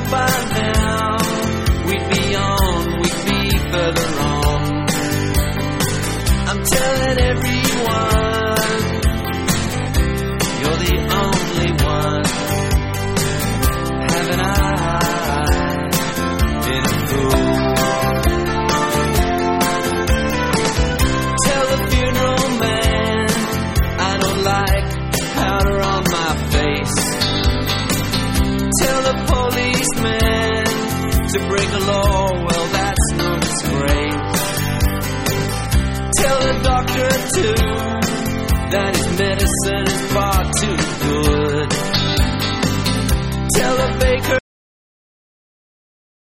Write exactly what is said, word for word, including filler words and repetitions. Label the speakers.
Speaker 1: by now we'd be on, we'd be further on. I'm telling everyone, you're the only one. Haven't I been a fool? Tell the funeral man I don't like powder on my face. Tell the policeman to break a law, well that's no disgrace. Tell the doctor too that his medicine is far too good. Tell the baker